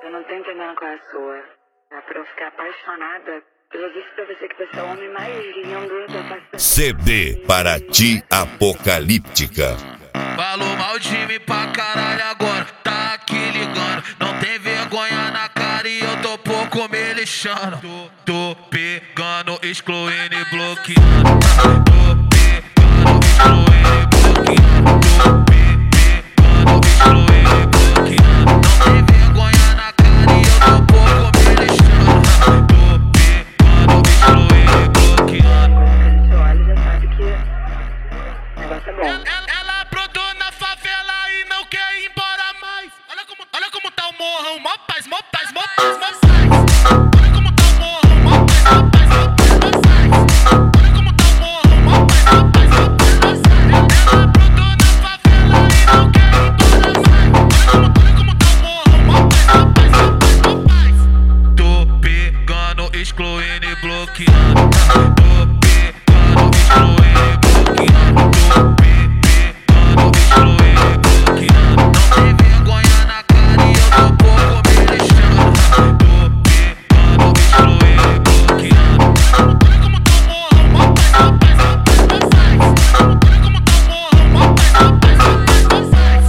Eu não tô entendendo qual é a sua. É pra eu ficar apaixonada. Eu já disse pra você que você é o homem mais lindo da face da CD para ti apocalíptica. Falou mal de mim pra caralho agora, tá aqui ligando. Não tem vergonha na cara e eu tô pouco me lixando. Tô pegando, excluindo e bloqueando. Tô pegando, excluindo e bloqueando. Tô pegando, excluindo e bloqueando. Não tem vergonha na cara e eu tô pouco me lixando. Tô pegando, excluindo e bloqueando. gente olha e já sabe que o negócio é bom. Ela brotou na favela e não quer ir embora mais. Olha como tá o morrão, mó paz, mó paz, mó paz, mó paz. Olha como tá o morrão, mó paz, mó paz, mó paz, mó paz. Olha como tá o morrão, mó paz, mó paz, mó paz, mó paz. Ela brotou na favela e não quer ir embora mais. Olha como tá o morrão, mó paz, mó paz, mó paz, mó paz. Tô pegando, excluindo e bloqueando. Tô pegando, excluindo e bloqueando. Tô pegando, excluindo e bloqueando. Não tem vergonha na cara e eu tô pouco me lixando. Tô pegando, excluindo e bloqueando. Olha como tá o morrão, mó paz, mó paz, mó paz, mó paz. Olha como tá o morrão, mó paz, mó paz, mó paz, mó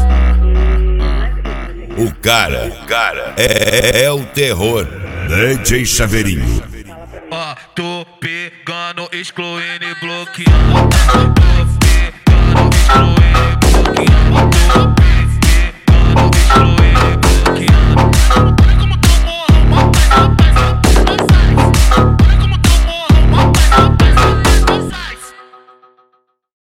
paz. O cara é o terror. DJ Chaveirinho. Ó, tô pegando, excluindo e bloqueando.